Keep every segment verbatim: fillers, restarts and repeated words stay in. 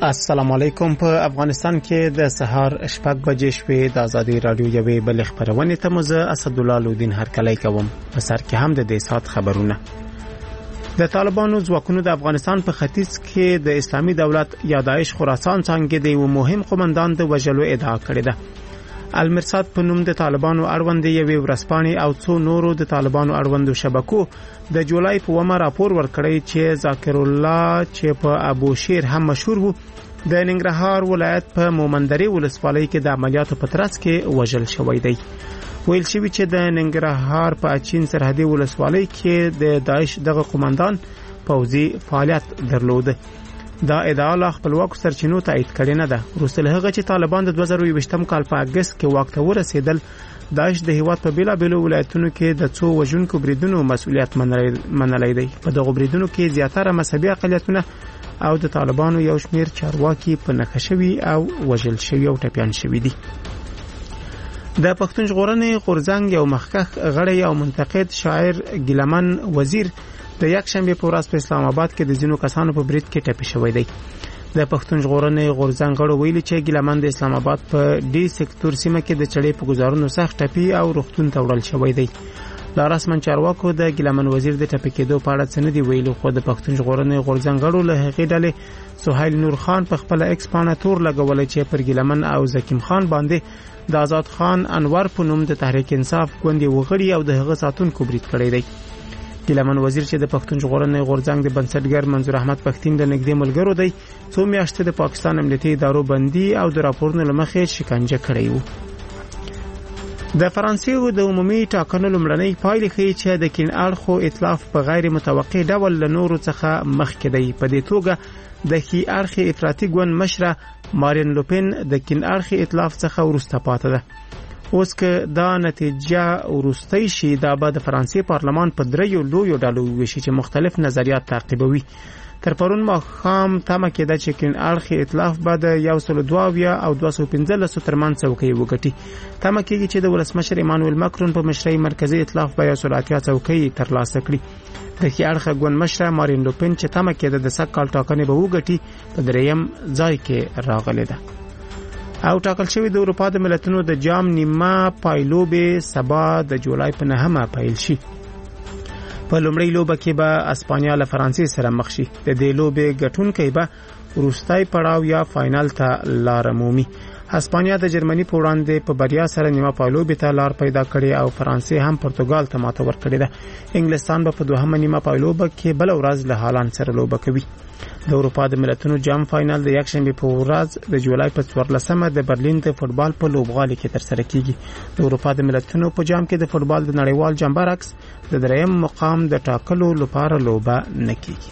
السلام علیکم. په افغانستان کې د سهار شپږ بجې شوې د ازادي رادیو یوې بل خبرونه ته مزه اسدالله لودین هرکلی کوم. په سر کې هم د دې سات خبرونه. د طالبانو ځواکونو د افغانستان په ختیځ کې د اسلامي دولت یا داعش خراسان څنګه د یو مهم قومندان د وژلو ادعا کړې ده. المرصاد په نوم د طالبانو اړوند یوې ورسپانې او څو نورو د طالبانو اړوندو شبکو د جولای په ومه راپور ورکړی چې ذاکر الله چې په ابو شیر هم مشهور وو د ننګرهار ولایت په مومندري ولسوالۍ کې د عملیاتو په ترڅ کې وژل شوی دی. ویل شوی چې د ننګرهار په اچین سرحدي ولسوالۍ کې د داعش دغه قومندان پوځي فعالیت درلود. دا ادعا له خپلواکو سرچینو تایید کړې نه ده. وروسته له هغه چې طالبان د دوه زره یوویشتم کال په اگست کې واک ته ورسېدل، داعش د هیواد په بیلابیلو ولایتونو کې د څو وژونکو بریدونو مسؤلیت منلی دی. په دغو بریدونو کې زیاتره مذهبي اقلیتونه او د طالبانو یو شمیر چارواکي په نښه شوي او وژل شوي او ټپیان شوي دي. د پښتون ژغورنې غورځنګ یو مخکښ غړی او منتقد شاعر ګیلمن وزیر د یک شنبه په ورځ په اسلام آباد کې د ځینو کسانو په برید کې ټپي شوی دی. د پښتون ژغورنې غورځنګ غړو ویلي چې ګیلمن د اسلام آباد په ډي سکتور سیمه کې د چړې په گزارونو سخت ټپي او روغتون ته وړل شوی دی. لا رسمن چارواکو د ګیلمن وزیر د ټپي کېدو په اړه څه نه دی ویلي، خو د پښتون ژغورنې غورځنګ غړو له هغې ډلې سهیل نور خان په خپل ایکس پاڼه تور لګولې چې پر ګیلمن او زکیم خان باندې د آزاد خان انور په نوم د تحریک انصاف ګوندې وغړي او د هغه ساتونکو برید کړی دی. ګیلمن وزیر چې د پښتون ژغورنې غورځنګ د بنسټګر منظور احمد پښتین د نږدې ملګرو دی، څو میاشتې د پاکستان امنیتي ادارو بندي او د راپورونو له مخې شکنجه کړی و. د فرانسې د عمومي ټاکنو لومړنۍ پایلې ښیي چې د کین اړخو ائتلاف په غیر متوقع ډول له نورو څخه مخکې دی. په دې توګه د ښي اړخي افراطي ګوند مشره مارین لوپن د کین اړخي ائتلاف څخه وروسته پاتې ده. اوس که دا نتیجه وروستۍ شي، دا به د فرانسې پارلمان په دریو لویو ډلو وویشي چې مختلف نظریات تعقیبوي. تر پرون ماښام تمه کېده چې کین اړخي ائتلاف به د یو سل دوه اویا او دوه سوه پنځلس ترمنځ څوکۍ وګټي. تمه کېږي چې د ولسمشر ایمانوئل ماکرون په مشرۍ مرکزي ائتلاف به یو سل اتیا څوکۍ ترلاسه کړي. د ښي اړخه ګوند مشره مارین لوپن چې تمه کېده د سږ کال ټاکنې به وګټي، په درېیم ځای کې راغلې ده. او ټاکل شوی د اروپا د ملتونو د جام نیمه پایلوبې سبا د جولای په نهمه پیل شي. په لومړۍ لوبه کې به اسپانیا له فرانسې سره مخ شي. د دې لوبې ګټونکی به وروستی پړاو یا فاینل ته لار مومي. اسپانیا د جرمني په وړاندې په بریا سره نیمه پایلوبې ته لار پیدا کړې او فرانسې هم پرتګال ته ماته ورکړې ده. انګلستان به په دوهمه نیمه پایلوبه کې بل ورځ له هالند سره لوبه کوي. د اروپا د ملتونو جام فاینل د یک شنبه په ورځ د جولای په څوارلسمه د برلین د فوتبال په لوبغالي کې ترسره کیږي. د اروپا د ملتونو په جام کې د فوتبال د نړیوال جام برعکس د دریم مقام د ټاکلو لپاره لوبه نه کیږي.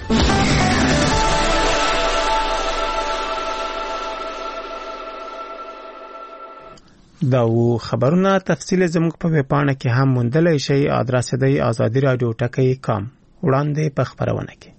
دا و خبرونه تفصیل زموږ په ویب پاڼه کې هم موندلای شئ. ادرس دی آزادی رادیو ټکی کام. وړاندې په خبرونه کې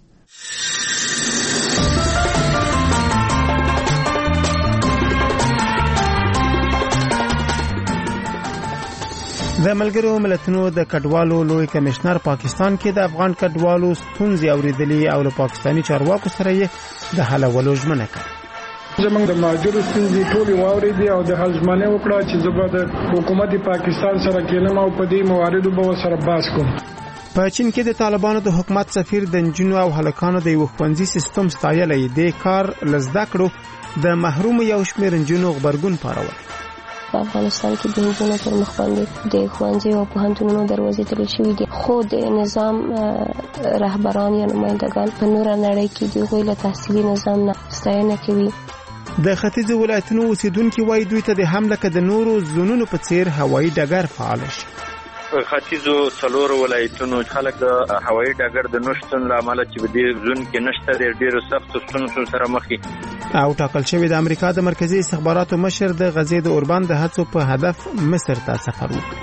د ملګرو ملتونو د کډوالو لوی کمشنر پاکستان کې د افغان کډوالو ستونزې اوریدلې او له پاکستاني چارواکو سره یې د حلولو ژمنه کړې. زمونږ د مهاجرو ستونزې ټولې واورېدې او د حل ژمنه وکړه چې زه به د حکومت پاکستان سره کېنم او په دې مواردو به سره بحث کوم. په چین کې د طالبانو د حکومت سفیر د نجونو او هلکانو د یو ښوونځي سیستم ستایلی. د کار لزده کړو د محروم یو شمېر نجونو غبرګون پارول. په افغانستان کې د نجونو پر مخ باندې د ښوونځي او پوهنتونونو دروازې تړل شوې دي، خو د نظام رهبران یا نمایندګان په نوره نړۍ کې د هغوی له تحصیلي نظام نه ستاینه کوي. د ختیځو ولایتونو اوسیدونکي وایي دوی ته د هم لکه د نورو زونونو په څیر هوایي ډګر فعال شي. ختیځو څلورو ولایتونو خلک د هوایي ډګر د نشټون له امله چې په دې زون کې نشته د ډیرو سختو ستونزو سره مخ دي. او ټاکل شوی د امریکا د مرکزی استخباراتو مشر د غزې د اوربان د هڅو په هدف مصر ته سفر وکړ.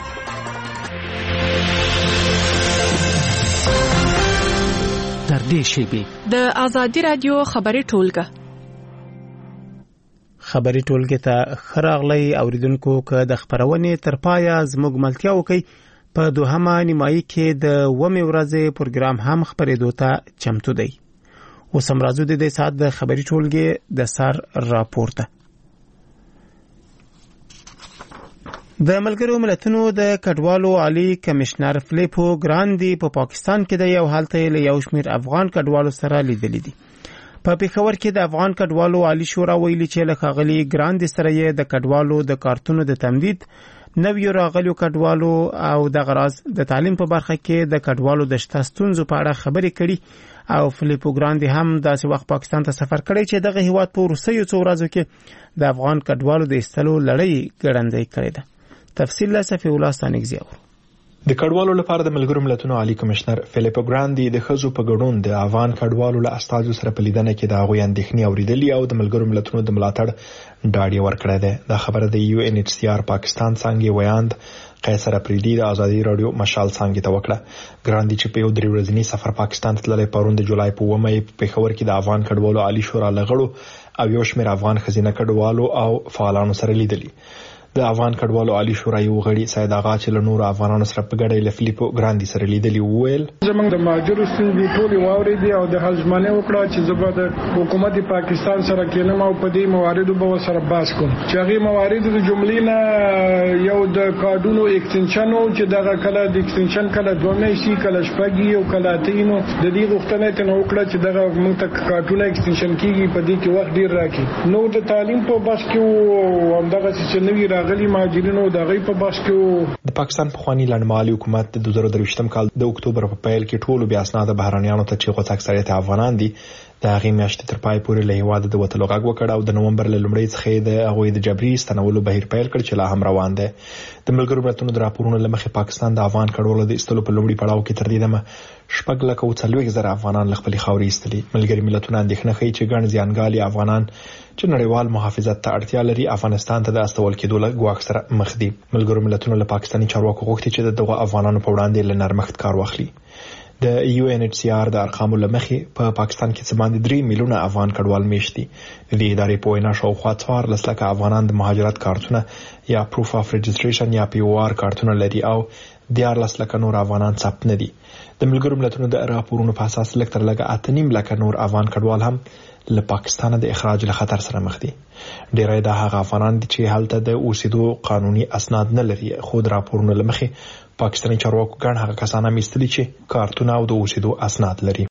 تر دې شیبې د آزادی رادیو خبري ټولګه خبري ټولګه ته خراغلی اوریدونکو که د خبرونه تر پایا زموږ ملتیا وکي. په دوهمه نیمایي کې د ومه ورځې پروګرام هم خبرېدو ته چمتو دی. اوس هم راځو د دې ساعت د خبري ټولګي د سر راپورته. د ملګرو ملتونو د کډوالو عالی کمشنر فلیپو ګراندي په پا پاکستان کې د یو حالت له یو شمیر افغان کډوالو سره لیدل دي. په پیښور کې د افغان کډوالو عالی شورا ویلي چې له خاغلی ګراندي سره یې د کډوالو د کارتونو د تمدید، نویو راغلیو کډوالو او د غراض د تعلیم په برخه کې د کډوالو د شته ستونزو په اړه خبرې کړي او فلیپو ګراندي هم داسې وخت پاکستان ته سفر کړی چې دغه هیواد په وروستیو څو ورځو کې د افغان کډوالو د ایستلو لړۍ ګړندۍ کړې ده. تفصیل له صفی الله ستانګزی اور. د کډوالو لپاره د ملګرو ملتونو عالی کمشنر فلیپو ګراندي د خزو په ګډون د افغان کډوالو له استازو سره په لیدنه کې د هغوی اندېښنې اوریدلې او د ملګرو ملتونو د ملاتړ ډاډ ورکړی دی. دا خبره د یو ان ایچ سی آر پاکستان څنګه ویاند قیصر اپریدي د آزادي رادیو مشال څنګه ته وکړه. ګراندي چې په یو درې ورځنی سفر پاکستان ته تللی پرون د جولای په اوومه په پیښور کې د افغان کډوالو عالی شورا لغړو او یو شمېر افغان خزینه کډوالو او فعالانو سره لیدلی. د افغان کډوالو عالی شورا یو غړي سید اغا چې له نور افغانانو سره په ګډه له فلیپو ګراندي سره لیدلی وویل زمونږ د ماجرو ستونزې ټولې واورېدې او د حلزمانه وکړه چې زه به د حکومت پاکستان سره کېنم او په دې مواردو به سره بحث کوم چې هغه موارد د جملې نه یو د کارډونو ایکستنشن او چې دغه کله د ایکستنشن کله دوه میاشتې کله شپږ او کله اتینو د دې غوښتنه ته نو وکړه چې دغه موږ ته کارډونه ایکستنشن کیږي په دې کې وخت ډیر راکې. نو د تعلیم په بحث کې او دغه چې نوی راغلي ماجرینو دغه په بحث کې د پاکستان په خواني لړمالي حکومت د دوه زره درویشتم کال د اکتوبر په پیل کې ټولو بیا اسناد بهرانيانو ته چې غوښتل اکثریت افغانان دي د هغې میاشتې تر پای پورې له هیواد د وتلو غږ وکړ او د نومبر له لومړۍ څخه د هغوی د جبري ستنولو بهیر پیل کړ چې لا هم روان دی. د ملګرو ملتونو د راپورونو له مخې پاکستان د افغان کډوالو د ایستلو په لومړي پړاو کې تر دې دمه شپږ لکه او څلوېښت زره افغانان له خپلې خاورې ایستلي. ملګري ملتونه اندېښنه ښیي چې ګڼ زیانګالي افغانان چې نړیوال محافظت ته اړتیا لري افغانستان ته د استول کېدو له ګواښ سره مخ دي. ملګرو ملتونو له پاکستاني چارواکو غوښتي چې دغه افغانانو په وړاندې له نرمښت کار واخلي. د یو ان ایچ سی آر د ارقامو له مخې په پاکستان کې څه باندې درې میلیونه افغان کډوال میشت دي. د دې ادارې په وینا شاوخوا څوارلس لکه افغانان د مهاجرت کارتونه یا پروف اف رجسټریشن یا پی او آر کارتونه لري او دیارلس لکه نور افغانان ثبت نه دي. د ملګرو ملتونو د راپورونو په اساس لږ تر لږه اته نیم لکه نور افغان کډوال هم له پاکستان د اخراج له خطر سره مخ دي. ډیری د هغه افغانان دي چې هلته د اوسېدو قانوني اسناد نه لري. خو د راپورونو له مخې پاکستاني چارواکو ګڼ هغه کسان هم ایستلي چې کارتونه او د اوسېدو اسناد لري.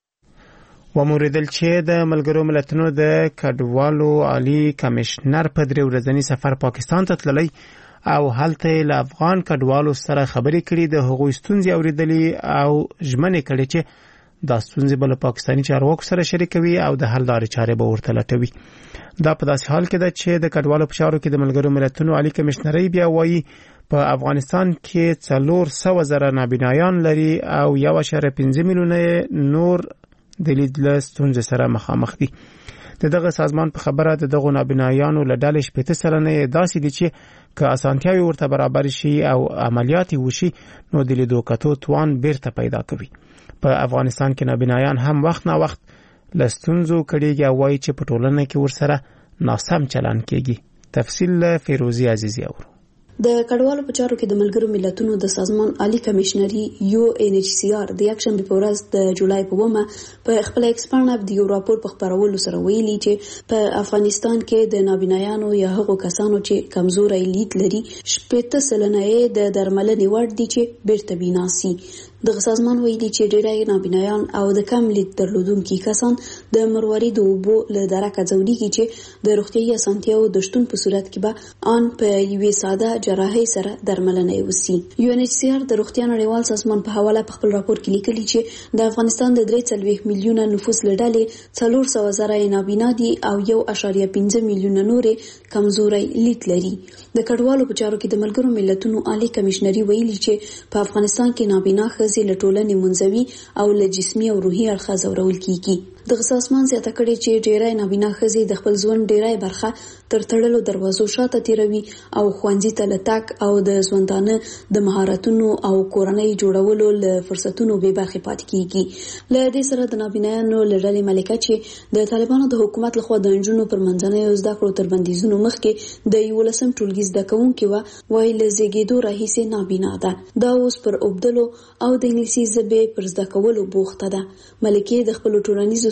وموریدل چې د ملګرو ملتونو د کډوالو عالی کمشنر په درې ورځنی سفر پاکستان ته تللی او هلته له افغان کډوالو سره خبرې کړي، د هغوی ستونزې اوریدلې او ژمنې کړي چې دا ستونزې به له پاکستاني چارواکو سره شریکوي او د حل لارې چارې به ورته لټوي. دا په داسې حال کې ده چې د کډوالو په چارو کې د ملګرو ملتونو عالی کمشنري بیا وایي په افغانستان کې څلور سوه زره نابینایان لري او یو اشاریه پنځه میلیونه نور د لید له ستونزې سره مخامخ دي. د دغه سازمان په خبره د دغو نابینایانو له ډلې شپېته سلنه داسې دي چې که اسانتیاوې ورته برابر شي او عملیات وشي نو د لیدو کتو توان بیرته پیدا کوي. په افغانستان کې نابینایان هم وخت نا وخت له ستونزو کړيږي او وایي چې په ټولنه کې ورسره ناسم چلن کېږي. تفصیل له فیروزی عزیزی اورو. د کډوالو په چارو کې د ملګرو ملتونو د سازمان عالی کمشنري یو ان ایچ سی آر د یک شنبه په ورځ د جولای په اوومه په خپل ایکسپانډ اپ د یو راپور په خبرولو سره ویلي چې په افغانستان کې د نابینایانو یا هغو کسانو چې کمزوري لید لري شپېته سلنه د درملنې وړ دي چې بیرته بیناسي. دغه سازمان ویلي چې ډېری نابینایان او د کم لید درلودونکي کسان د مروارید اوبو له درکه ځوړيږي چې د روغتیايي اسانتیاو د شتون په صورت کې به ان په یوې ساده جراحي سره درملنه وسی. یو ان ایچ سی آر د روغتیا نړیوال سازمان په حواله په خپل راپور کې لیکلي چې د افغانستان د درې څلوېښت میلیونه نفوس لړلې څلور سوه زره نابینا دي او یو اشاریه پنځه میلیونه نورې کمزوري لید لري. د کډوالو په چارو کې د ملګرو ملتونو عالی کمشنري ویلي چې په افغانستان کې نابینا خزي له ټولنې منزوي او له جسمي او روحي اړخه ځورول کیږي. د سازمان زیاته کړي چې ډیری نابینا خزي د خپل ژوند ډیری برخه تر تړلو دروازو شاته تیروي او خوندې ته لټک او د ژوندانه د مهارتونو او کورنۍ جوړولو له فرصتونو به برخه پات کیږي. له دې سره د نابینایانو لړلې ملکه چې د طالبانو د حکومت لخوا د انجونو پر منځنۍ زده کړو تر بندیزونو مخکې د یولسم ټولګي زده کوونکي و وای له زیږیدو راهیسې نابینا ده. دا اوس پر اوبدلو او د انګلیسي ژبې پر زده کولو بوخته ده. ملکه د خپل ټولنیزو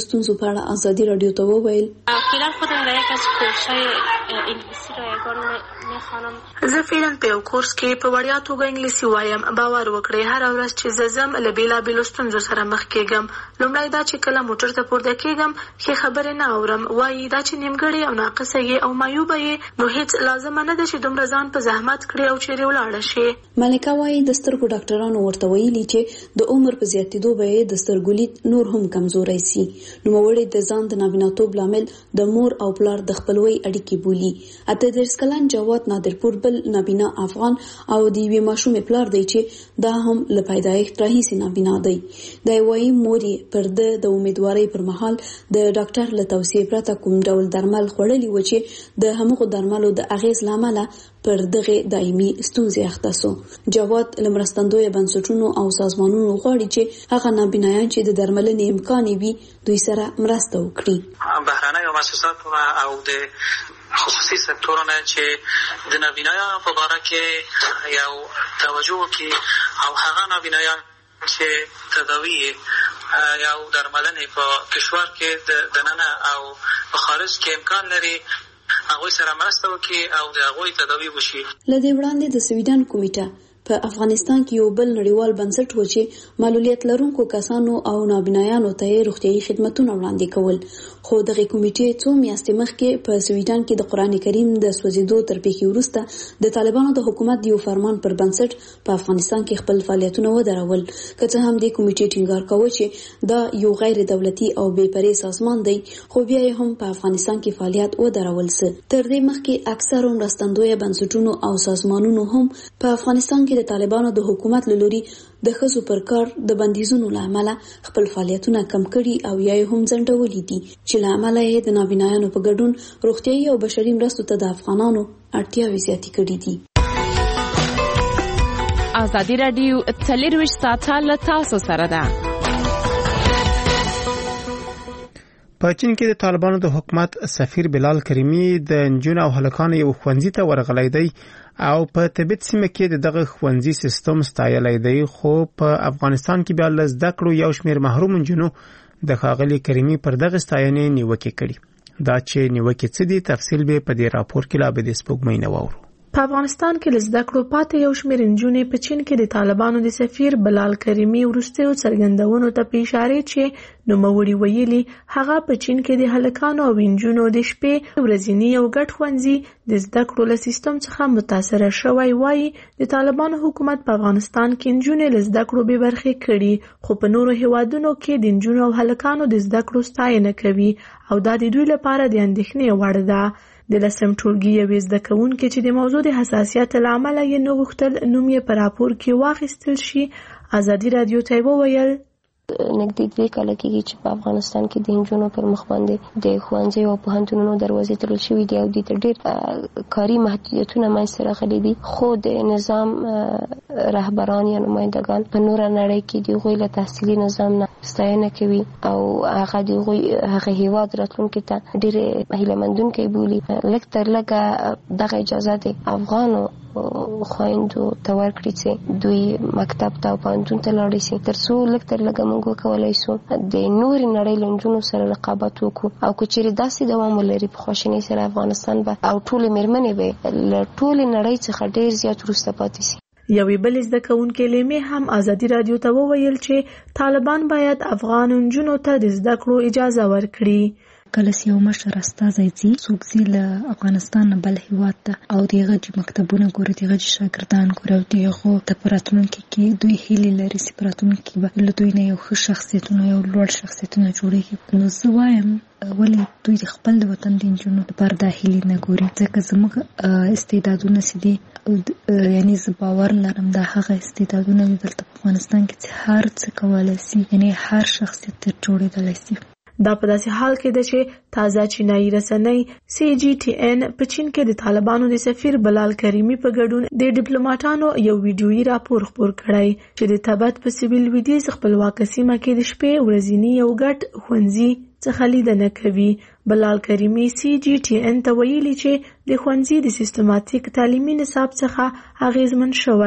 ستونزو په اړه ازادي رادیو ته وویل فعلا خودم در یک از کورس‌های انگلیسی رایگان میخوانم. زه فعلا په یو کورس کې په وړیا توګه انګلیسي وایم. باور وکړئ هر ورځ چې زه ځم له بېلابېلو ستونزو سره مخ کېږم. لومړی دا چې کله موټر ته پورته کېږم ښې خبرې نه اورم. وایي دا چې نیمګړې او ناقصه یې او معیوبه یې نو هېڅ لازمه نه ده چې دومره ځان په زحمت کړې او چیرې ولاړه شي. ملکه وایي د سترګو ډاکټرانو ورته ویلي چې د عمر په زیاتېدو به یې د سترګو لید نور هم کمزوری سي. نوموړې د ځان د نابیناتوب لامل د مور او پلار د خپلوۍ اړیکې بولي. اته دېرش کلن جواد نادرپور بل نابینا افغان او د یوې ماشومې پلار دی چې دا هم له پیدایښت راهیسې نابینا دی. دی وایي مور یې پر ده د امیدوارۍ پر مهال د ډاکټر له توصیې پرته کوم ډول درمل خوړلي و چې د همغو درملو د اغېز له امله پر دغه دایمي ستونزې اخته سو. جواد له مرستندویه بنسټونو او سازمانونو غواړي چې هغه نابینایان چې د درملنې امکان وي دوی سره مرسته وکړي. بهرنیو مؤسساتو او د خصوصي سکتورونه چې د نابینایانو په باره کې یو توجه وکړي او هغه نابینایان چې تداوی یو درملنې په کشور کې د دننه او په خارج کې امکان لري هغوی سره مرسته وکړي او د هغوی تداوی وشي. له دې وړاندې د سویډن کمیټه په افغانستان کې یو بل نړیوال بنسټ و چې معلولیت لرونکو کسانو او نابینایانو ته یې روغتیايي خدمتونه وړاندې کول. خو دغه کمیټې څو میاشتې مخکې په سویډن کې د قرآن کریم د سوځېدو تر پیښې وروسته د طالبانو د حکومت یو فرمان پر بنسټ په افغانستان کې خپل فعالیتونه ودرول. که څه هم دې کمیټې ټینګار کاوه چې دا یو غیر دولتي او بې پرې سازمان دی خو بیا یې هم په افغانستان کې فعالیت ودرول سه. تر دې مخکې اکثر مرستندویه بنسټونو او سازمانونو هم په افغانستان کې د طالبانو د حکومت له لوري د ښځو پر کار د بندیزونو له امله خپل فعالیتونه کم کړي او یا یې هم ځنډولي دي چې له امله یې د نابینایانو په ګډون روغتیايي او بشري مرستو ته د افغانانو اړتیاوې زیاتې کړي دي. ازادي راډیو څلرویشت ساعته له تاسو سره ده. په چین کې د طالبانو د حکومت سفیر بلال کریمی د نجونو او هلکانو یو ښوونځي ته ورغلی دی او په تبت سیمه کې دغه ښوونځي سیستم ستایلی دی. خو په افغانستان کې بیا له زده کړو یو شمېر محروم نجونو د ښاغلي کریمي پر دغه ستاینې نیوکې کړي. دا چې نیوکې څه دي تفصیل به په دې راپور کې لا به د سپوږمۍ نه واورو. په افغانستان کې لزده کړو پاتې یو شمېر نجونې په چین کې د طالبانو د سفیر بلال کریمي وروستیو څرګندونو ته په اشاره چې نوموړي ویلي هغه په چین کې د هلکانو او نجونو د شپې ورځني یو ګډ ښوونځي د زده کړو له سیستم څخه متاثره شوی. وایي د طالبانو حکومت په افغانستان کې نجونې له زده کړو بې برخې کړي خو په نورو هیوادونو کې د نجونو او هلکانو د زده کړو ستاینه کوي او دا د دوی لپاره د اندېښنې وړ ده. د لسم ټولګي یوې زده کوونکې چې د موضوع د حساسیت له امله یې نه غوښتل نوم یې په راپور کې واخیستل شي ازادي راډیو ته وویل نږدې دوه کاله کېږي چې په افغانستان کې د نجونو پر مخ باندې د ښوونځیو او پوهنتونونو دروازې تړل شوي دي او د ډېر کاري محدودیتونه منځته راغلي دي. خو د نظام رهبران یا نمایندګان په نوره نړۍ کې د هغوی له تحصیلي نظام نه ستاینه کوي او هغه د هغوی هغه هېواد راتلونکي ته ډېرې هیلهمندونکي بولي. لږ تر لږه دغه اجازه د افغانو خویندو ته ورکړي چې دوی مکتب ته او پوهنتون ته لاړې شي تر څو لږ تر لږه موږ وکولی شو د نورې نړۍ له نجونو سره رقابت وکړو او که چیرې داسې دوام ولري په خواشینۍ سره افغانستان به او ټولې مېرمنې به له ټولې نړۍ څخه ډېر زیات وروسته پاتې شي. یوې بلې زده کوونکې لیمې هم ازادي راډیو ته وویل چې طالبان باید افغان نجونو ته د زده کړو اجازه ورکړي. کله چې یو مشر استازی ځي څوک ځي له افغانستان نه بل هېواد ته او د هغه چې مکتبونه ګوري د هغه چې شاګردان ګوري او د هغو ته په راتلونکي کې دوی هیلې لري چې په راتلونکي کې به له دوی نه یو ښه شخصیتونه یو لوړ شخصیتونه جوړېږي. نو زه وایم ولې دوی د خپل د وطن د نجونو لپاره دا هیلې نه ګوري ځکه زموږ استعدادونه چې دي یعنی زه باور لرم دا هغه استعدادونه دي دلته په افغانستان کې چې هر څه کولی شي یعنی هر شخصیت تر جوړېدلی شي. دا په داسې حال کې ده چې تازه چینایي رسنۍ سی جی ټي ان په چین کې د طالبانو د سفیر بلال کریمي په ګډون د ډیپلوماټانو یو ویډیویي راپور خپور کړی چې د تبت په سیویل ویډیوز خپلواکه سیمه کې د شپې ورځني یو ګډ ښوونځي څخه لیدنه کوي. بلال کریمي سی جی ټي ان ته ویلي چې د ښوونځي د سیستماتیک تعلیمي نصاب څخه اغیزمن شوی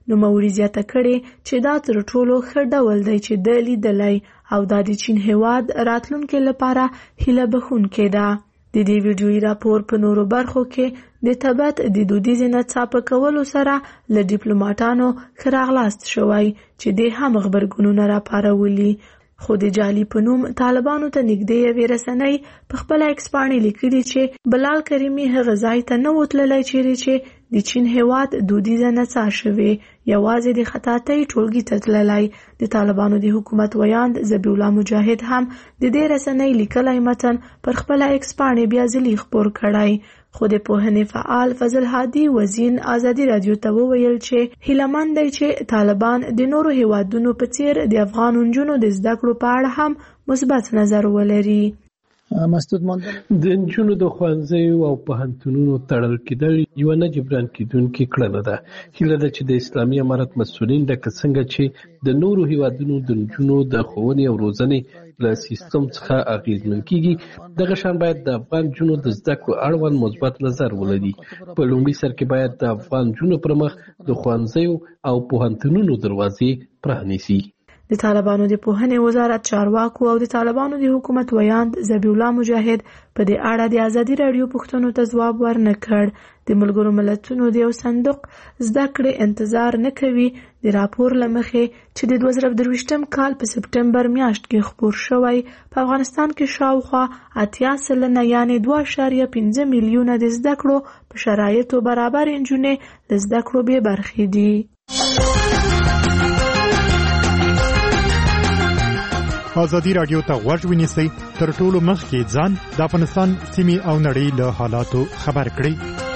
نوموړي زیاته کړې چې دا تر ټولو ښه ډول دی چې د لیدلی او دا د چین هیواد راتلونکي لپاره هیله بښونکی ده. د دې ویډیویي راپور په نورو برخو کې د تبت د دودیزې نڅا په کولو سره له ډیپلوماټانو ښه راغلاست شوی چې د هم غبرګونونه راپارولي، خو د جعلي په نوم طالبانو ته نږدې یوې رسنۍ په خپله ایکس پاڼې لیکلي چې بلال کریمي هغه ځای ته نه و تللی چیرې چې د چین هیواد دودیزه نڅا شوې، یوازې د خطاطۍ ټولګي ته تللی. د طالبانو د حکومت ویاند ذبیح الله مجاهد هم د دې رسنۍ لیکلی متن پر خپله ایکس پاڼې بیا ځلي خپور کړی، خو د پوهنې فعال فضل هادي وزین ازادي رادیو ته وویل چې هیلهمند دی چې طالبان د نورو هیوادونو په څیر د افغان نجونو د زده کړو په اړه هم مثبت نظر ولري. مسدود ماندل د نجونو د ښوونځیو او پوهنتونونو تړل کېدل یوه نه جبران کېدونکې کړنه ده. هیله ده چې د اسلامي امارت مسؤلین لکه څنګه چې د نورو هیوادونو د نجونو د ښوونې او روزنې له سیستم څخه اغېزمن کېږي، دغه شان باید د افغان نجونو د زده کړو اړوند مثبت نظر ولري. په لومړي سر کې باید د افغان نجونو پر مخ د ښوونځیو او پوهنتونونو دروازې پرانیسي. د طالبانو د پوهنې وزارت چارواکو او د طالبانو د حکومت ویاند ذبیح الله مجاهد په دې اړه د ازادي راډیو پوښتنو ته ځواب ورنه کړ. د ملګرو ملتونو د یو صندوق زده کړې انتظار نه کوي د راپور له مخې چې د دوه زره درویشتم کال په سپټمبر میاشت کې خپور شوی په افغانستان کې شاوخوا اتیا سلنه یعنې دوه اعشاریه پنځه میلیونه د زده کړو په شرایطو برابر نجونې له زده کړو بې برخې دي. ازادي راډیو ته غوږ ونیسئ، تر ټولو مخکې ځان د افغانستان سیمې او نړۍ له حالاتو خبر کړئ.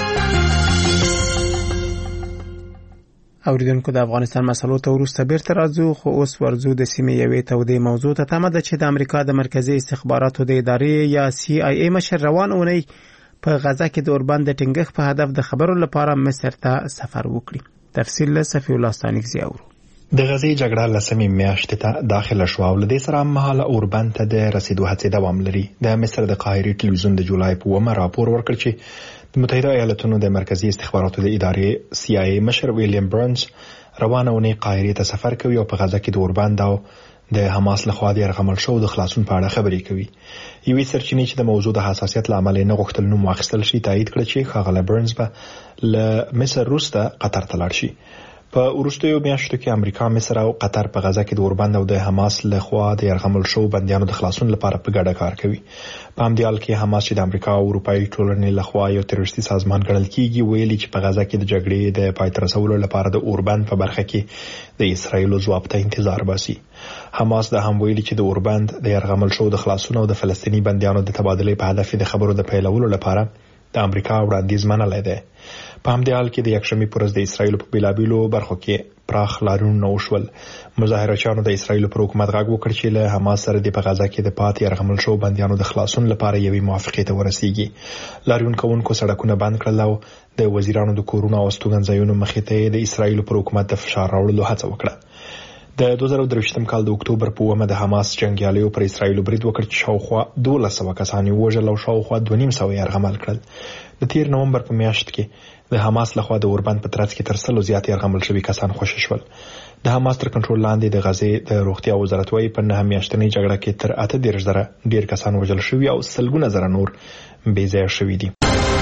اوریدونکو د افغانستان مسلو ته وروسته بیرته راځو، خو اوس ورځو د سیمې یوې تودې موضوع ته. تمه ده چې د امریکا د مرکزي استخباراتو د ادارې یا سی آی ای مشر روان اونۍ په غزه کې د اوربند د ټینګښت په هدف د خبرو لپاره مصر ته سفر وکړي. تفصیل له صفی الله ستانکزی اورو. د غزې جګړه لسمې میاشتې ته داخله شوه او له دې سره هممهاله اوربند ته د رسیدو هڅې دوام لري. د مصر د قاهرې ټلویزیون د جولای په اوومه راپور ورکړ چې د متحده ایالاتونو د مرکزي استخباراتو د ادارې سی آی ای مشر ویلیام برنز روانه اونۍ قاهرې ته سفر کوي او په غزه کې د اوربند او د حماس لخوا د یرغمل شو د خلاصون په اړه خبرې کوي. یوې سرچینې چې د موضوع د حساسیت له امله نه غوښتل نوم واخیستل شي تایید کړ چې ښاغلی برنز به له مصر وروسته قطر ته لاړ شي. په وروستیو میاشتو کې امریکا، مصر او قطر په غزه کې د اوربند او د حماس لخوا د یرغمل شو بندیانو د خلاصون لپاره په ګډه کار کوي. په همدې حال کې حماس چې د امریکا او اروپایي ټولنې لخوا یو تروریستي سازمان ګڼل کیږي ویلي چې په غزه کې د جګړې د پای ته رسولو لپاره د اوربند په برخه کې د اسرایل ځواب ته انتظار باسي. حماس د هم ویلي چې د اوربند د یرغمل شو د خلاصون او د فلسطینی بندیانو د تبادلې په هدف د خبرو د پیلولو لپاره د امریکا وړاندیز منلی دی. په همدې حال کې د یکشنبې پر ورځ د اسرایل په بیلابیلو برخو کې پراخ لاریونونه وشول. مظاهرچیانو د اسرایل پر حکومت غږ وکړ چې له حماس سره د په غزه کې د پاتې یرغمل شو بندیانو د خلاصون لپاره یوې موافقې ته ورسیږي. لاریون کوونکو سړکونه بند کړل او د وزیرانو د کورونو او استوګنځایونو مخې ته د اسرایل پر حکومت د فشار راوړلو هڅه وکړه. د دوه زره درویشتم کال د اکتوبر په اوومه د حماس جنګیالیو پر اسرایل برید وکړ چې شاوخوا دولس سوه کسان یې ووژل او شاوخوا دوه نیم سوه یې یرغمل کړل. د تیر نومبر په میاشت کې د حماس لخوا د اوربند په ترڅ کې تر سلو زیات یرغمل شوي کسان خوشي شول. د حماس تر کنټرول لاندې د غزې د روغتیا وزارت وايي په نهه میاشتنۍ جګړه کې تر اته دېرش زره ډیر کسان وژل شوي او سلګونه زره نور بې ځایه شوي دي.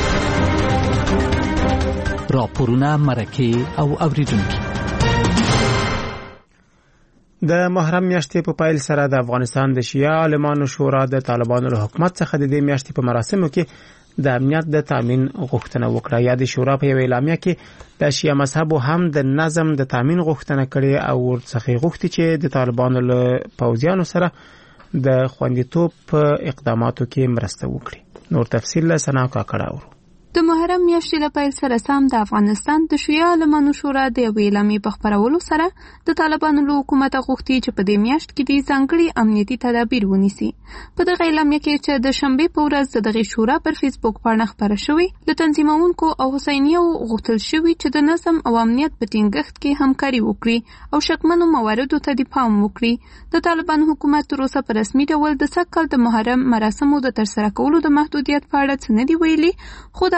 راپورونه، مرکې او اوریدونکي. د محرم میاشتې په پایل سره د افغانستان د شیعه عالمانو شورا د طالبانو له حکومت څخه د دې میاشتې په مراسمو کې د امنیت د تامین غوښتنه وکړه. یا د شورا په یو اعلامیه کې د شیعه مذهب هم د نظم د تامین غوښتنه کړې او ورڅخه غوښتي چې د طالبانو له پوځیانو سره د خوندیتوب په اقداماتو کې مرسته وکړي. نور تفصیل له سنا کاکړه ورو. د محرم میاشتې له پیل سره سم د افغانستان د شیعه عالمانو شورا د یوې اعلامیې په خپرولو سره د طالبانو له حکومت غوښتي چې په دې میاشت کې د ځانګړي امنیتي تدابیر ونیسي. په دغه اعلامیه کې چې د شنبې په ورځ د دغه شورا پر فیسبوک باندې خبره شوې، له تنظیمونکو او حسینیو غوښتل شوی چې د نظم او امنیت په ټینګښت کې همکاري وکړي او شکمنو مواردو ته د پام وکړي. د طالبان حکومت تر اوسه په رسمي ډول د سږ کال د محرم مراسمو د ترسره کولو د محدودیت په اړه څه نه دی ویلي، خو د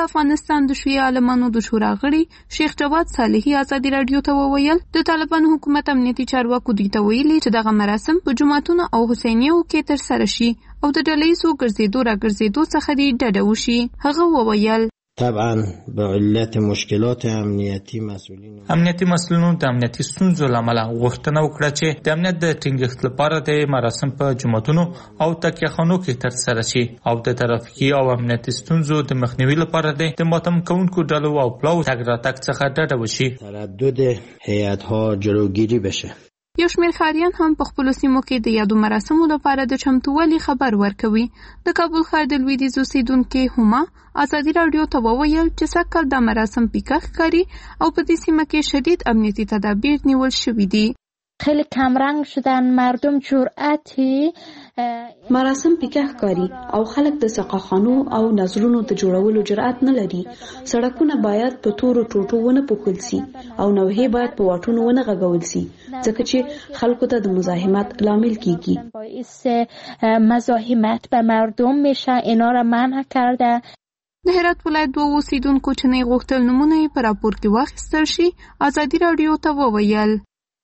د افغانستان د شیعه عالمانو د شورا غړي شیخ جواد صالحي ازادي رادیو ته وویل د طالبانو حکومت امنیتي چارواکو دوی ته ویلي چې دغه مراسم په جوماتونو او حسینیو کې ترسره شي او د ډلهییزو ګرځېدو راګرځېدو څخه دې ډډه وشي. هغه وویل طبعا به علت مشکلات امنیتی مسئولین امنیتي مسؤلینو د امنیتي ستونزو لامل غوښتنه وکړه چې د امنیت د ټینګښت لپاره د مراسم په جوماتونو او تکیهخانو کې ترسره شي او د ترافیکي او امنیتي ستونزو د مخنیوي لپاره د ماتم کوونکو ډلو او پلاو تګ راتګ څخه ډډه وشي. تردد هیئت‌ها جلوگیری بشه. یو شمېر ښاریان هم په خپلو سیمو کې د یادو مراسمو لپاره د چمتووالي خبر ورکوي. د کابل ښار د لویدیځ اوسېدونکې هما ازادي راډیو ته وویل چې سږکال دا مراسم پیکه ښکاري او په دې سیمه کې شدید امنیتي تدابیر نیول شوي دي. خیلی کمرنگ شدن، مردم جرأتی مراسم پیکه ښکاري او خلک د سقاخانو او نظرونو د جوړولو جرأت نه لري. سړکونه باید په تورو ټوټو ونه پوښل سي او نوحې باید په واټونو ونه غږول سي ځکه چې خلکو ته د مزاحمت لامل کیږي. باعث مزاحمت به مردم میشه. اینا را منع کرده. د هرات ولایت دوه اوسیدونکو چې نه غوښتل نومونه یې په راپور کې واخیستل شي ازادي راډیو ته وویل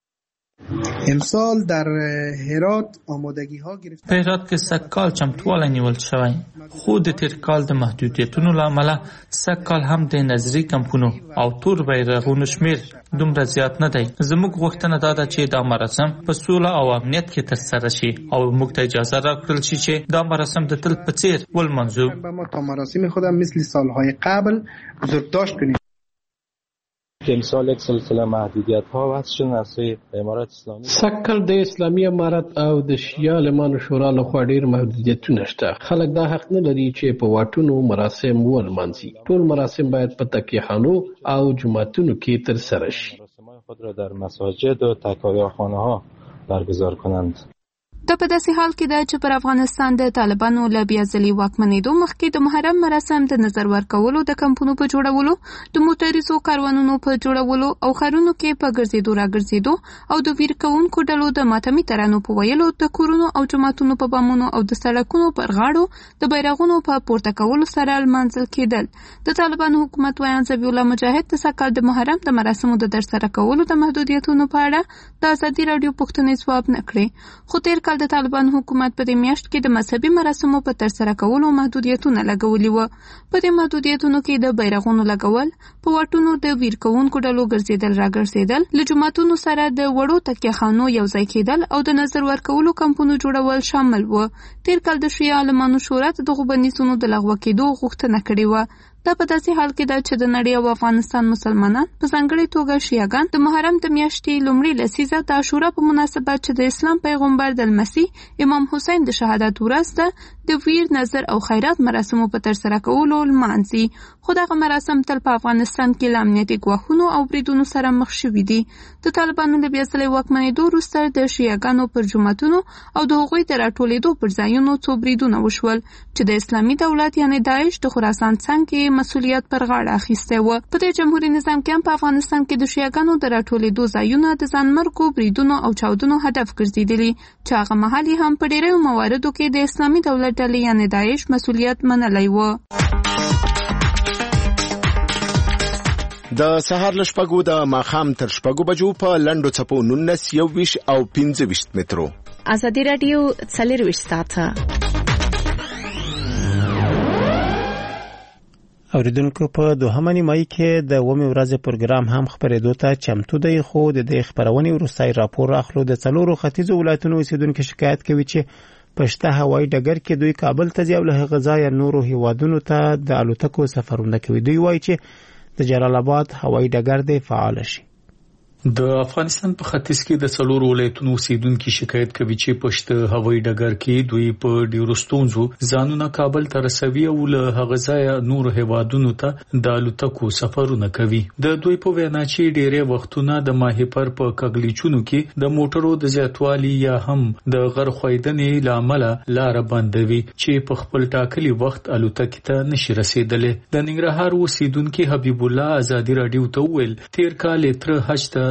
امسال در هرات آمادگی ها گرفته. په هرات کې سږکال چمتووالی نیول شوی خو د تیر کال د محدودیتونو له امله سږکال هم د نظري کمپونو او تور بیرغونو شمیر دومره زیات نه دی. زموږ غوښتنه دا ده چې دا مراسم په سوله او امنیت کې ترسره شي او موږ ته اجازه راکړل شي چې دا مراسم د تل په څیر ولمانځو. ما تا مراسم خودم مثل سالهای قبل بزرگداشت کنیم. امسال یک سلسله محدودیت ها وضع شدن از سوی امارات اسلامی. سږکال د اسلامي امارت او د شیعه عالمانو شورا لخوا ډیر محدودیتونه شته. خلک دا حق نه لري چې په واټونو مراسم ولمانځي. ټول مراسم باید په تکیهخانو او جوماتونو کې ترسره شي. مراسم خود را در مساجد و تکاریاخانه ها برگزار کنند. دا په داسې حال کې ده چې پر افغانستان د طالبانو له بیا ځلي واکمنېدو مخکې د محرم مراسم د نظر ورکولو، د کمپونو په جوړولو، د موټریزو کاروانونو په جوړولو او ښارونو کې په ګرځېدو راګرځېدو او د ویر کوونکو ډلو د ماتمي ترانو په ویلو، د کورونو او جوماتونو په بامونو او د سړکونو پر غاړو د بیرغونو په پورته کولو سره لمانځل کېدل. د طالبانو حکومت ویان ذبیح الله مجاهد د سږکال د محرم د مراسمو د ترسره کولو د محدودیتونو په اړه د ازادي راډیو پوښتنې ځواب نه کړې. خو تېر کال د طالبان حکومت په دې میاشت کې د مذهبي مراسمو په ترسره کولو محدودیتونه لګولي وو. په دې محدودیتونو کې د بیرغونو لګول، په واټونو د ویر کوونکو ډلو ګرځېدل راګرځېدل، له جوماتونو سره د وړو تکیهخانو یوځای کېدل او د نظر ورکولو کمپونو جوړول شامل وو. تېر کال د شیعه عالمانو شورا د دغو بندیزونو د لغوه کېدو غوښتنه کړې وه. دا په داسې حال کې ده چې د نړۍ او افغانستان مسلمانان په ځانګړې توګه شیعهګان د محرم د میاشتې لومړۍ لسیزه د عاشورا په مناسبت چې د اسلام پیغمبر د المسیح امام حسین د شهادت ورځ ده د ویر، نظر او خیرات مراسمو په ترسره کولو لمانځي. خو دغه مراسم تل په افغانستان کې له امنیتي ګواښونو او بریدونو سره مخ شوي دي. د طالبانو له بیا ځلي واکمنېدو وروسته د شیعهګانو پر جوماتونو او د هغوی د راټولېدو پر ځایونو څو بریدونه وشول چې د اسلامي دولت یعنې داعش د خراسان څنګ کې مسؤلیت پر غاړه اخیستی و. په دې جمهوریت نظام کې هم په افغانستان کې د شیعهګانو د راټولېدو ځایونه د ځانمرګو بریدونو او چاودنو هدف ګرځېدلي چې هغه مهال یې هم په ډېرو مواردو کې د اسلامي دولت ډلې یعنې داعش مسؤلیت منلی و. د سهار له شپږو د ماښام تر شپږو بجو په لنډو څپو نولس، یوویشت او پنځه ویشت مترو. ازادي راډیو څلېرویشت ساعته. اوریدونکو په دوهمه نیمایي کې د اوومې ورځې پروګرام هم خپرېدو ته چمتو دی، خو د دې خپرونې وروستی راپور اخلو. د څلورو ختیځو ولایتونو اوسېدونکي شکایت کوي چې په شته هوایي ډګر کې دوی کابل ته ځي او له هغه ځایه نورو هیوادونو ته د الوتکو سفرونه کوي. دوی وایي چې د جلال آباد هوایي ډګر دې فعال شي. د افغانستان په ختیځ کې د څلورو ولایتونو اوسیدونکي شکایت کوي چې پښته هوایي ډګر کې دوی په ډیرو ستونزو ځانونه کابل ته رسوي او له هغه ځایه نور هیوادونو ته د الوتکو سفرونه کوي. د دوی په وینا چې ډیری وختونه د ماهیپر په کګلیچونو کې د موټرو د زیاتوالي یا هم د غر خویدنې لامل لار بندوي چې په خپل ټاکلي وخت الوتکې ته نشي رسیدلې. د ننګرهار اوسیدونکي حبیب الله ازادي راډیو ته ویل تیر کال تر حج ته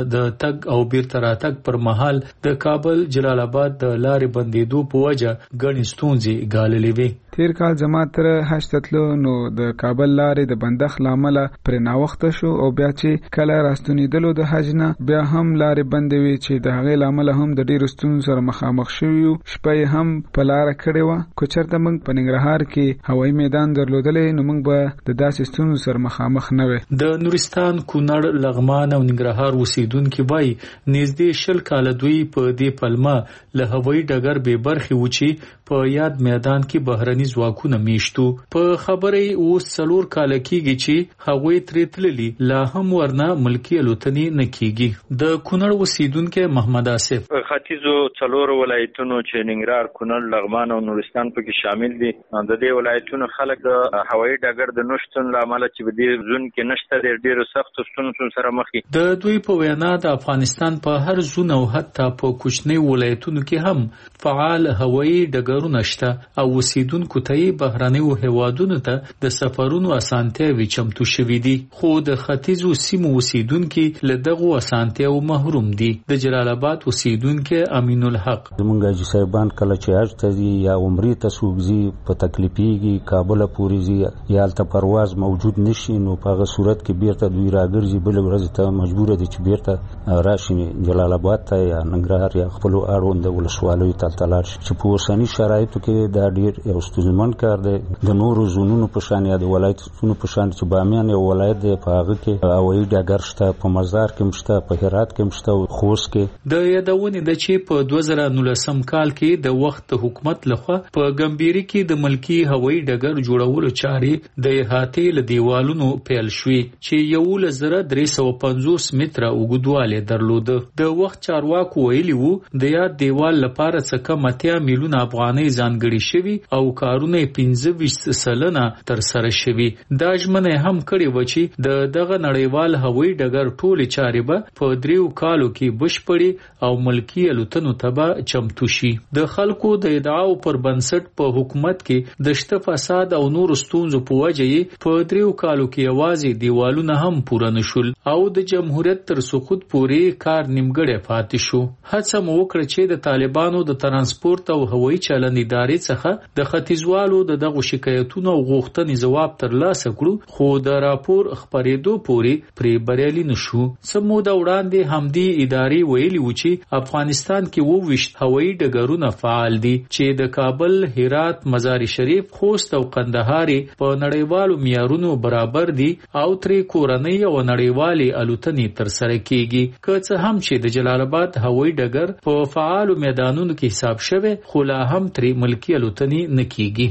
د تګ او بیرته راتګ پر مهال د کابل جلال آباد د لارې بندیدو په وجه ګڼې ستونزې ګاللې وې. تیر کال زما تر حج تلو نو د کابل لارې د بندښت لامل پر ناوخته شو او بیا چې کله راستنیدلو د حج نه بیا هم لارې بندې وي چې د هغې لامل هم د ډېرو ستونزو سره مخامخ شوي یو. شپه هم په لاره کړې وه. که چېرته موږ په ننګرهار کې هوایي میدان درلودلی نو موږ به د داسې ستونزو سره مخامخ نه وي. د نورستان، کونړ، لغمان او ننګرهار اوسیدونکي وایي نږدې شل کاله دوی په دې پلمه له هوایي ډګر بې برخې و چې په یاد میدان کې بهرني ځواکونه میشتو. په خبرې اوس څلور کاله کېږي چې هغوی ترې تللي، لا هم ورنه ملکي الوتنې نه کېږي. د کونړ اوسیدونکی محمد آصف: ختیځو څلورو ولایتونو چې ننګرهار، کونړ، لغمان او نورستان پکې شامل دي، د دې ولایتونو خلک د هوایي ډګر د نشتون له امله چې په دې زون کې نشته د ډېرو سختو ستونزو سره مخ دي. د دوی په وینا د افغانستان په هر زون او حتی په کوچنۍ ولایتونو کې هم فعال هوایي ډګرونه شته او اوسیدونکو ته یې بهرنیو هیوادونو ته د سفرونو اسانتیاوې چمتو شوي دي، خو د ختیځو سیمو اوسیدونکي له دغو اسانتیاوو محروم دي. د جلال آباد اوسیدونکی امین الحق: زمونږ حاجي صاحبان کله چې حج ته ځي یا عمرې ته څوک ځي په تکلیفېږي، کابل پورې ځي یا هلته پرواز موجود نشي، نو په هغه صورت کې بیرته دوی راګرځي، بلې ورځې ته مجبوره دي چې بیرته راشي جلال آباد ته یا ننګرهار یا خپلو اړوند ولسوالیو ته هلته لاړ شي، چې په اوسني شرایطو کې دا ډېر یو ستونزمن کار دی. د نورو زونونو په شان یا د ولایتونو په شان چې بامیان یو ولایت دی، په هغه کې هوایي ډګر شته، په مزار کې هم شته، په هرات کې هم شته او خوست کې. د یادونې ده چې په دوه زره نولسم کال کې د وخت حکومت لخوا په ګمبيري کې د ملکی هوایي ډګر جوړولو چارې د احاطې له دیوالونو پیل شوې چې یولس زره درې سوه پنځوس متره اوږدوالی درلوده. د وخت چارواکو ویلي وو د یاد دیوال لپاره څه کم اتیا میلیونه افغانۍ ځانګړي شوي او کارونه پنځه ویشت سلنه تر سره شوي. دا ژمنه هم کړې وه چې د دغه نړیوال هوایي ډګر ټولې چارې به په دریو کالو کې بشپړې او ملکي الوتنو ته به چمتو شي. د خلکو د ادعاو پر بنسټ په حکومت کې د شته فساد او نورو ستونزو په وجه یې په دریو کالو کې یوازې دیوالونه هم پوره نشول او د جمهوریت تر سقوط پورې کار نیمګړی پاتې شو. هڅه مو وکړه چې د طالبانو د ترانسپورت او هوایي چلند ادارې څخه د ختیځوالو د دغو شکایتونو او غوښتنې ځواب ترلاسه کړو، خو د راپور خپرېدو پورې پرې بریالي نشو. څه موده وړاندې همدې ادارې ویلي و چې افغانستان کې اووه ویشت هوایي ډګرونه فعال دي چې د کابل، هرات، مزار شریف، خوست او قندهار په نړیوالو معیارونو برابر دي او ترې کورنۍ او نړیوالې الوتنې ترسره کیږي. که څه هم چې د جلال آباد هوایي ډګر په فعالو میدانونو کې حساب شوی، خو لا هم ترې ملکي الوتنې نه کیږي.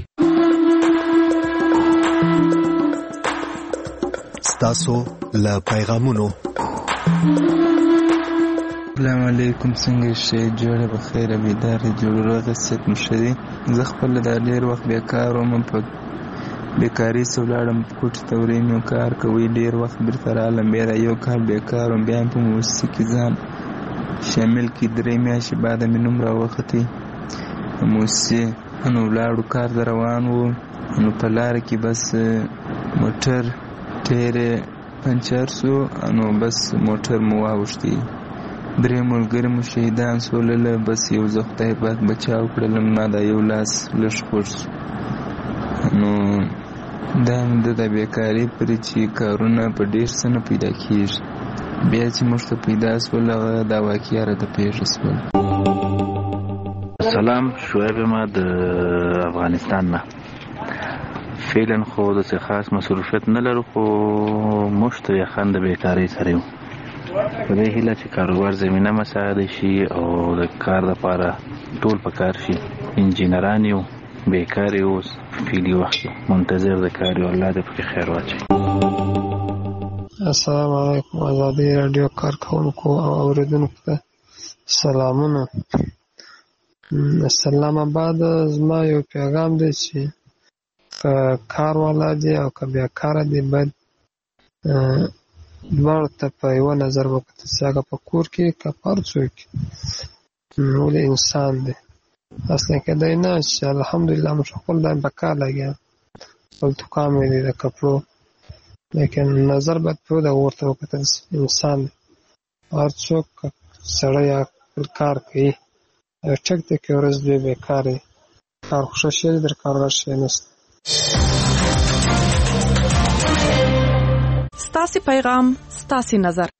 ستاسو له پیغامونو. السلام علیکم، څنګه شئ؟ جوړه بخیر، بیدار جوړه غسیت مشري. زه خپل د ډیر وخت بیکار وم، په بیکاری سولاړم کوټ تورې مې کار کوي، ډیر وخت بیرته رالم، بیا یو کال بیکار وم، بیا په موسسه کې ځان شامل کې درې میاشتې بعد مې نوم راوختی موسسې، نو ولاړو کار در روان و، نو په لاره کې بس موټر ټیر پنچر سو، نو بس موټر مو واوښتی، درې ملګري مو شهیدان سولل، بس یو زه خدای پاک بچاو کړلم، ما دا یو لاس لږ خوږ سو. نو دا مې د بیکارۍ پرې چې کارونه په ډېر څه نه پیدا کېږي، بیا چې موږ ته پیدا سول هغه دا واقعه راته پېښه سول. سلام، شعیب ما د افغانستان نه. فعلا خو داسې خاص مصروفیت نه لرو، خو موږ ته یخن د بیکارۍ سره یو، په دې هیله چې کاروبار زمینه مساعده شي او د کار لپاره ټول په کار شي. انجینران یو، بیکار یو، فعلي وخت منتظر د کار یو، الله دې پکې خیر واچوي. السلام علیکم، ازادي رادیو کارکونکو او اوریدونکو ته سلامونه. سلام آباد زما یو پیغام دی چې که کار والا دی او که بیکاره دی باید دواړو ته په یوه نظر وکتل سي، هغه په کور کې که په هر څوک ولې انسان دی. اصلا کېدای نه چې الحمدلله موږ خپل دایم په کار لګیا، خپل دوکان مې دی د کپړو، لیکن نظر باید په دغه ورته وکتل سي، انسان دی هر څوک سړی کار کوي ټک دی کې ورځ دوی بیکارې کار خوښه شي در کار راشي نسته. ستاسې پیغام ستاسې نظر